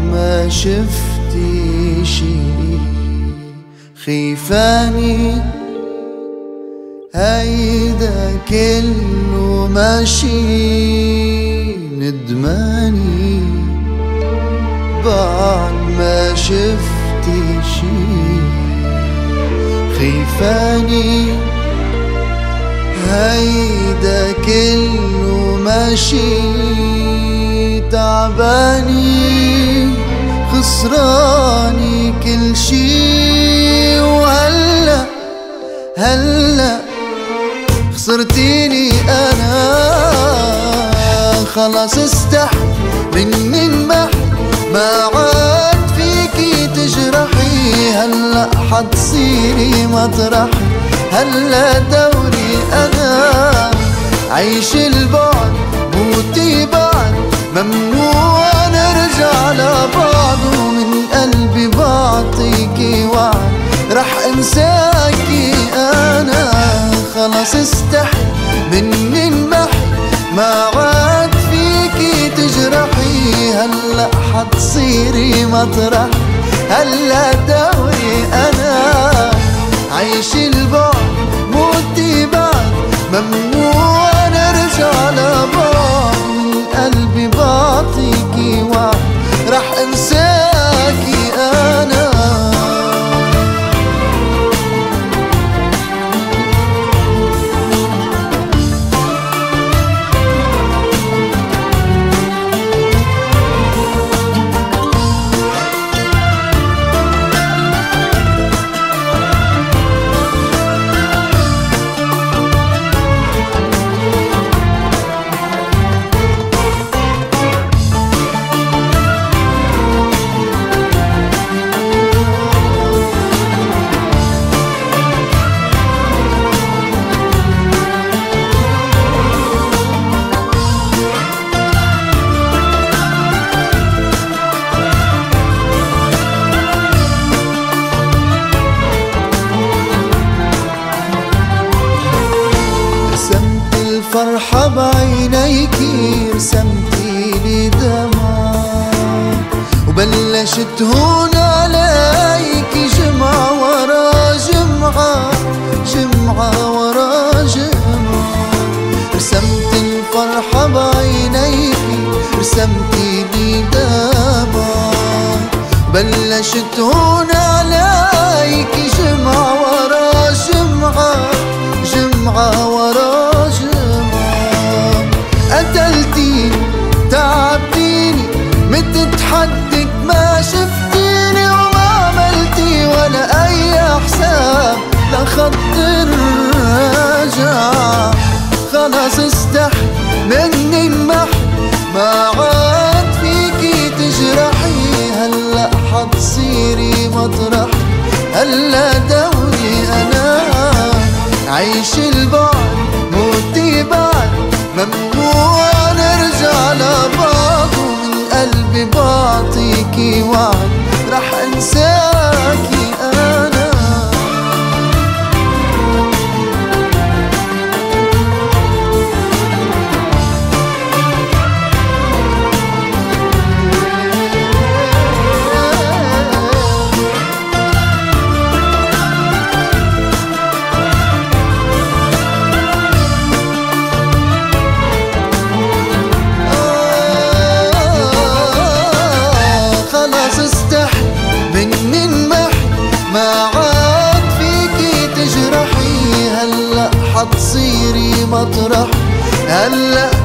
ما شفتي شي خيفاني هيدا كله ماشي ندماني بعد ما شفتي شي خيفاني هيدا كله ماشي تعباني خسراني كل شي وهلأ خسرتيني أنا خلاص استحي مني انمح ما عاد فيكي تجرحي هلأ حتصيري مطرحي هلأ دوري أنا عيش البعد موتي بعد ممنوع نرجع لبعض ومن قلبي بعطيكي وعد رح انساكي أنا خلاص استحي مني انمحي ما عاد فيكي تجرحي هلأ حتصيري مطرح هلأ دوري أنا عيش البعد موتي بعد ممنوع نرجع لبعض من قلبي بعطيكي وعد رح انساكي أنا فرحة بعينيكي رسمتي لي دمع وبلشت هون عليكي جمعة ورا جمعة جمعة ورا جمعة رسمت الفرحة بعينيكي رسمتي لي دمع وبلشت هون عليكي جمعة ورا جمعة جمعة ورا قتلتيني تعبتيني متت حدك ما شفتيني وما عملتي ولا أي حساب لخط الرجعة خلاص استحي مني انمحي ما عاد فيكي تجرحي هلأ حتصيري مطرح هلأ دوري أنا عيش البعد موتي بعد ممنوع نرجع لبعض ومن قلبي بعطيكي وعد رح انساكي أنا مني انمحي ما عاد فيكي تجرحي هلأ حتصيري مطرح هلأ